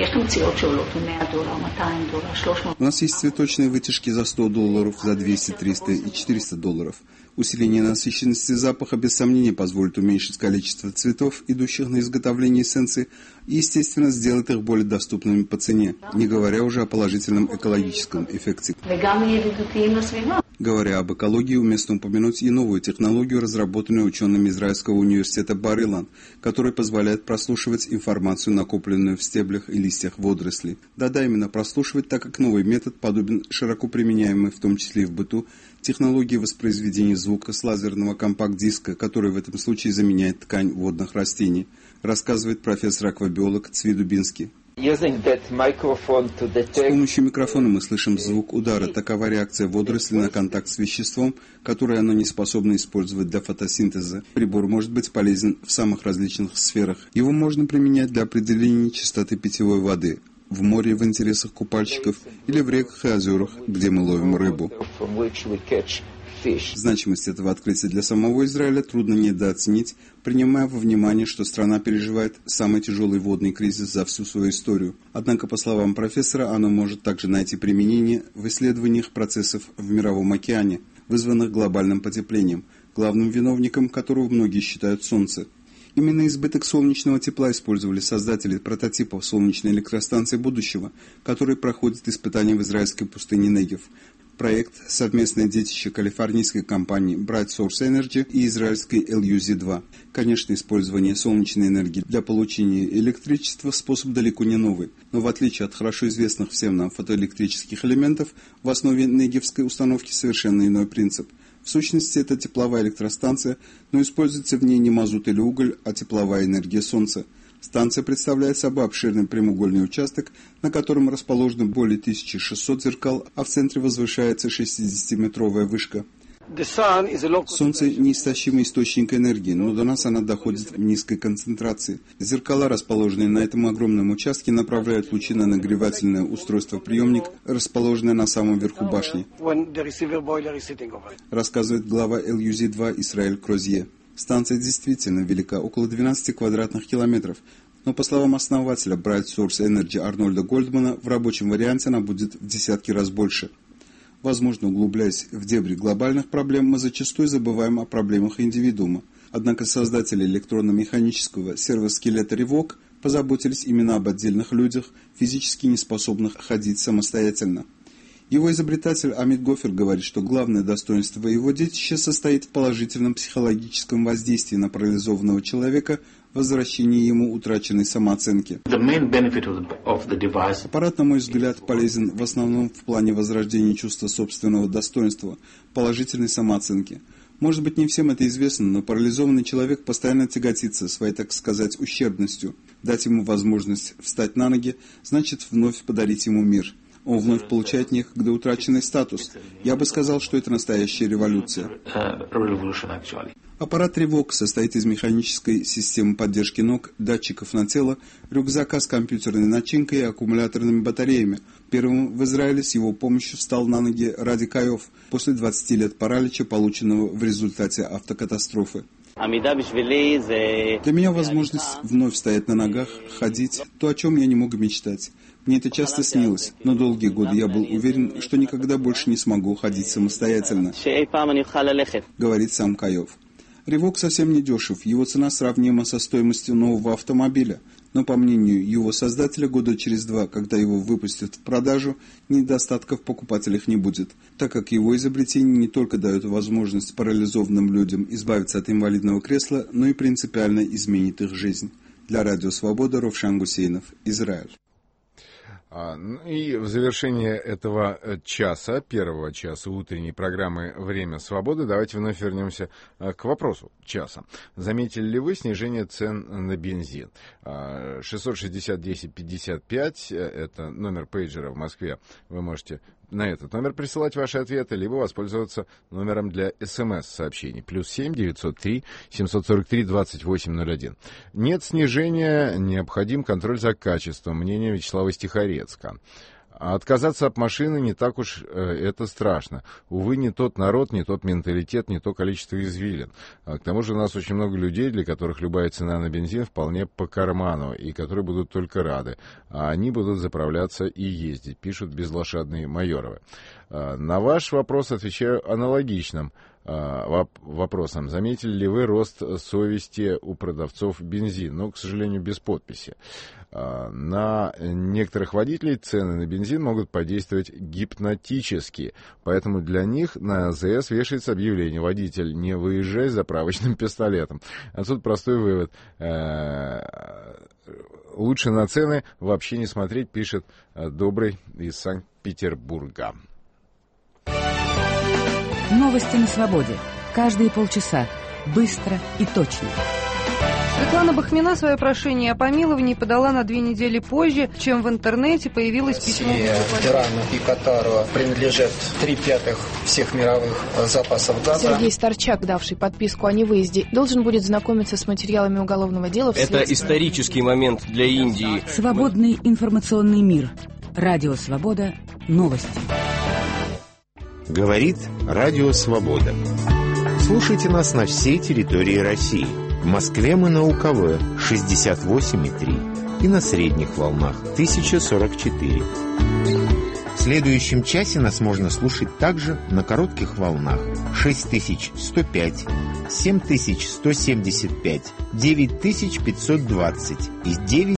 Speaker 8: У нас есть цветочные вытяжки за сто долларов, за двести, триста и четыреста долларов. Усиление насыщенности запаха без сомнения позволит уменьшить количество цветов, идущих на изготовление эссенции, и, естественно, сделать их более доступными по цене, не говоря уже о положительном экологическом эффекте. Говоря об экологии, уместно упомянуть и новую технологию, разработанную учеными Израильского университета Бар-Илан, которая позволяет прослушивать информацию, накопленную в стеблях и листьях водорослей. Да-да, именно прослушивать, так как новый метод подобен широко применяемой, в том числе и в быту, технологии воспроизведения звука с лазерного компакт-диска, который в этом случае заменяет ткань водных растений, рассказывает профессор-аквабиолог Цви Дубинский. С помощью микрофона мы слышим звук удара. Такова реакция водоросли на контакт с веществом, которое оно не способно использовать для фотосинтеза. Прибор может быть полезен в самых различных сферах. Его можно применять для определения частоты питьевой воды в море в интересах купальщиков или в реках и озерах, где мы ловим рыбу. Значимость этого открытия для самого Израиля трудно недооценить, принимая во внимание, что страна переживает самый тяжелый водный кризис за всю свою историю. Однако, по словам профессора, оно может также найти применение в исследованиях процессов в Мировом океане, вызванных глобальным потеплением, главным виновником которого многие считают Солнце. Именно избыток солнечного тепла использовали создатели прототипов солнечной электростанции будущего, которые проходят испытания в израильской пустыне Негев. Проект – совместное детище калифорнийской компании Bright Source Energy и израильской эл ю зет два. Конечно, использование солнечной энергии для получения электричества – способ далеко не новый, но в отличие от хорошо известных всем нам фотоэлектрических элементов, в основе негевской установки совершенно иной принцип. В сущности, это тепловая электростанция, но используется в ней не мазут или уголь, а тепловая энергия Солнца. Станция представляет собой обширный прямоугольный участок, на котором расположено более тысячи шестисот зеркал, а в центре возвышается шестидесятиметровая вышка. Солнце – неистощимый источник энергии, но до нас она доходит в низкой концентрации. Зеркала, расположенные на этом огромном участке, направляют лучи на нагревательное устройство-приемник, расположенное на самом верху башни, рассказывает глава эл ю зет два Исраэль Крозье. Станция действительно велика, около двенадцати квадратных километров, но, по словам основателя Bright Source Energy Арнольда Гольдмана, в рабочем варианте она будет в десятки раз больше. Возможно, углубляясь в дебри глобальных проблем, мы зачастую забываем о проблемах индивидуума. Однако создатели электронно-механического сервоскелета Revok позаботились именно об отдельных людях, физически неспособных ходить самостоятельно. Его изобретатель Амит Гофер говорит, что главное достоинство его детища состоит в положительном психологическом воздействии на парализованного человека, возвращении ему утраченной самооценки. Аппарат, на мой взгляд, полезен в основном в плане возрождения чувства собственного достоинства, положительной самооценки. Может быть, не всем это известно, но парализованный человек постоянно тяготится своей, так сказать, ущербностью. Дать ему возможность встать на ноги, значит вновь подарить ему мир. Он вновь получает некогда утраченный статус. Я бы сказал, что это настоящая революция. Аппарат Revok состоит из механической системы поддержки ног, датчиков на тело, рюкзака с компьютерной начинкой и аккумуляторными батареями. Первым в Израиле с его помощью встал на ноги Ради Каев после двадцати лет паралича, полученного в результате автокатастрофы. Для меня возможность вновь стоять на ногах, ходить, то, о чем я не мог мечтать. Мне это часто снилось, но долгие годы я был уверен, что никогда больше не смогу ходить самостоятельно, говорит сам Каев. Revok совсем не дешев, его цена сравнима со стоимостью нового автомобиля. Но, по мнению его создателя, года через два, когда его выпустят в продажу, недостатков в покупателях не будет, так как его изобретение не только дает возможность парализованным людям избавиться от инвалидного кресла, но и принципиально изменит их жизнь. Для Радио Свобода Ровшан Гусейнов, Израиль.
Speaker 2: И в завершение этого часа, первого часа утренней программы «Время свободы», давайте вновь вернемся к вопросу часа. Заметили ли вы снижение цен на бензин? шестьсот шестьдесят десять пятьдесят пять, это номер пейджера в Москве. Вы можете на этот номер присылать ваши ответы, либо воспользоваться номером для СМС-сообщений. Плюс семь девятьсот три семьсот сорок три двадцать восемь ноль один. Нет снижения, необходим контроль за качеством. Мнение Вячеслава Стихорецка. Отказаться от машины не так уж э, это страшно. Увы, не тот народ, не тот менталитет, не то количество извилин. А к тому же у нас очень много людей, для которых любая цена на бензин вполне по карману, и которые будут только рады. А они будут заправляться и ездить, пишут безлошадные Майоровы. А, на ваш вопрос отвечаю аналогичным а, вопросом. Заметили ли вы рост совести у продавцов бензин? Но, к сожалению, без подписи. На некоторых водителей цены на бензин могут подействовать гипнотически, поэтому для них на АЗС вешается объявление: водитель, не выезжай с заправочным пистолетом. Отсюда простой вывод: лучше на цены вообще не смотреть, пишет Добрый из Санкт-Петербурга.
Speaker 29: Новости на свободе. Каждые полчаса. Быстро и точно.
Speaker 9: Светлана Бахмина свое прошение о помиловании подала на две недели позже, чем в интернете появилось письмо.
Speaker 10: Ирану и Катару принадлежат три пятых всех мировых запасов газа.
Speaker 11: Сергей Старчак, давший подписку о невыезде, должен будет знакомиться с материалами уголовного дела в
Speaker 12: Это исторический момент для Индии.
Speaker 29: Свободный информационный мир. Радио Свобода. Новости.
Speaker 13: Говорит Радио Свобода. Слушайте нас на всей территории России. В Москве мы на УКВ шестьдесят восемь и три и на средних волнах тысяча сорок четыре. В следующем часе нас можно слушать также на коротких волнах шесть тысяч сто пять, семь тысяч сто семьдесят пять, девять тысяч пятьсот двадцать и девять